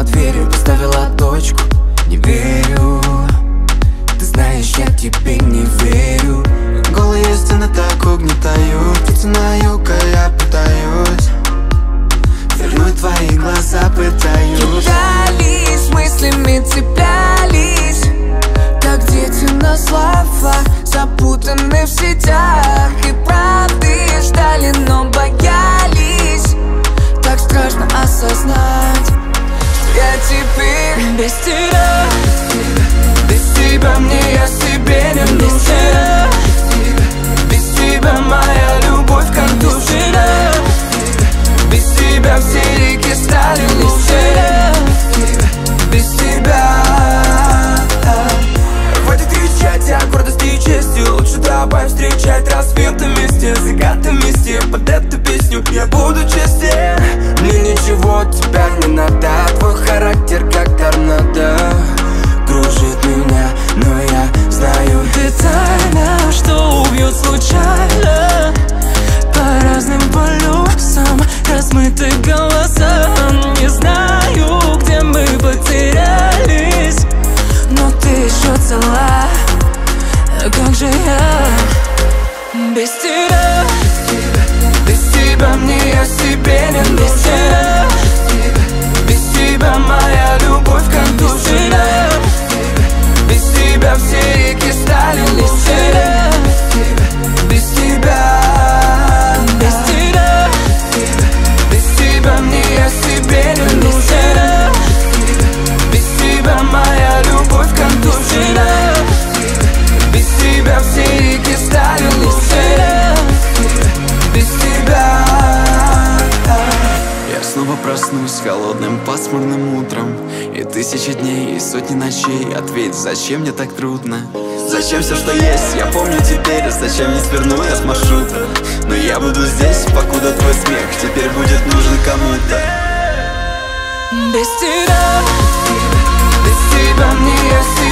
дверью поставила точку. Не верю, ты знаешь, я тебе не верю. Голые стены так угнетают, птицы на юг, а я пытаюсь вернуть твои глаза, пытаюсь. Кидались, мыслями цеплялись, как дети на словах, запутаны в сетях. И правды ждали, но боялись. Так страшно осознать, я теперь без тебя. Без тебя мне я себе не нужен. Без тебя моя любовь как душина. Без тебя все реки стали лучше. Без тебя. Хватит кричать о гордости и чести. Лучше давай встречать рассветы вместе, закаты вместе. Под эту песню я буду честен. Мне ничего от тебя не надо. Твой характер как торнадо кружит меня, но я знаю, ты тайна, что убьет случайно. По разным полюсам размыты голоса. Не знаю, где мы потерялись, но ты еще цела. Как же я без тебя? без тебя мне я себе не нужен. Без тебя моя любовь как душина. Без тебя все реки стали лучше. Без тебя. Без тебя. Без тебя мне я себе не нужен. Без тебя моя любовь как душина. Без тебя все реки стали лучше. Без тебя. Я снова проснусь холодным пасмурным утром, и тысячи дней, и сотни ночей. Ответь, зачем мне так трудно? Зачем все, что есть, я помню теперь. Зачем не сверну я с маршрута? Но я буду здесь, покуда твой смех теперь будет нужен кому-то. Без тебя. Без тебя мне я